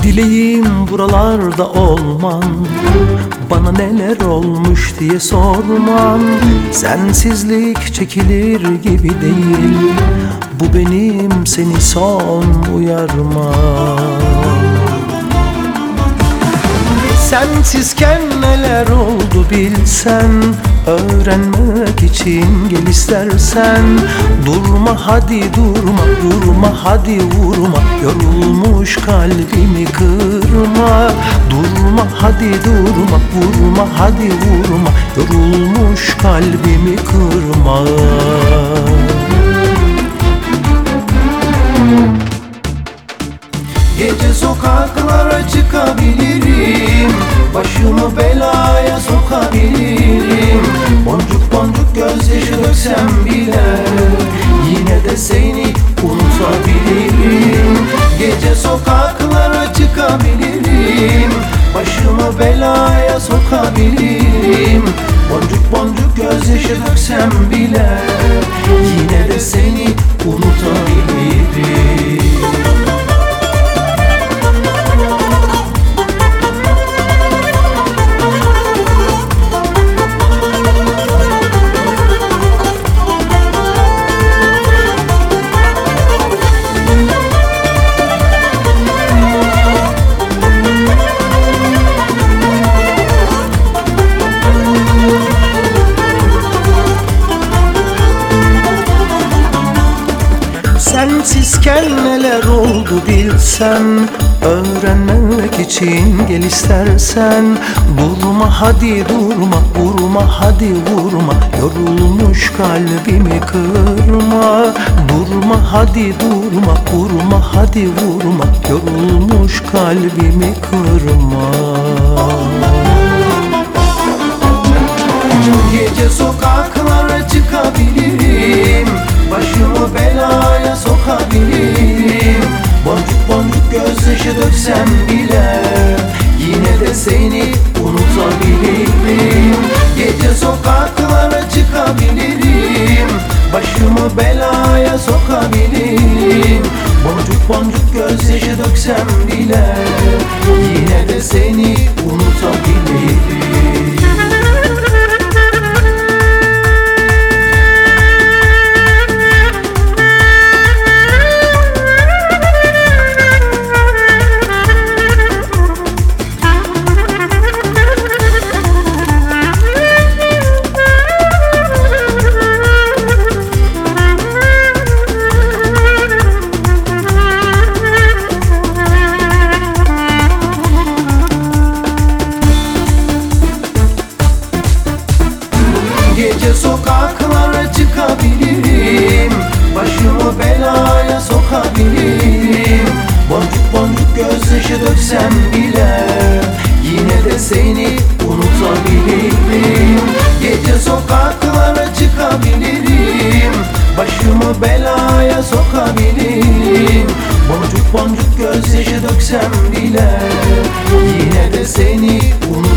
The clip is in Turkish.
Dileğim buralarda olman, bana neler olmuş diye sorman. Sensizlik çekilir gibi değil, bu benim seni son uyarmam. Sensizken neler oldu bilsen, öğrenmek için gel istersen. Durma hadi durma, durma hadi vurma, yorulmuş kalbimi kırma. Durma hadi durma, vurma hadi vurma, yorulmuş kalbimi kırma. Gece sokaklara çıkabilirim, başımı belaya sokabilirim. Boncuk boncuk gözyaşı döksem bile yine de seni unutabilirim. Gece sokaklara çıkabilirim, başımı belaya sokabilirim. Boncuk boncuk gözyaşı döksem bile yine de seni unutabilirim. Sensizken neler oldu bilsen, öğrenmek için gel istersen. Durma hadi durma, vurma hadi vurma, yorulmuş kalbimi kırma. Durma hadi durma, vurma hadi vurma, yorulmuş kalbimi kırma. Gece sokaklara çıkabilirim, başımı belaya sokabilirim. Boncuk boncuk gözyaşı döksem bile yine de seni unutabilirim. Gece sokaklara çıkabilirim, başımı belaya sokabilirim. Boncuk boncuk gözyaşı döksem bile yine de seni unutabilirim. Gece sokaklara çıkabilirim, başımı belaya sokabilirim. Boncuk boncuk gözyaşı döksem bile yine de seni unutabilirim. Gece sokaklara çıkabilirim, başımı belaya sokabilirim. Boncuk boncuk gözyaşı döksem bile yine de seni unutabilirim.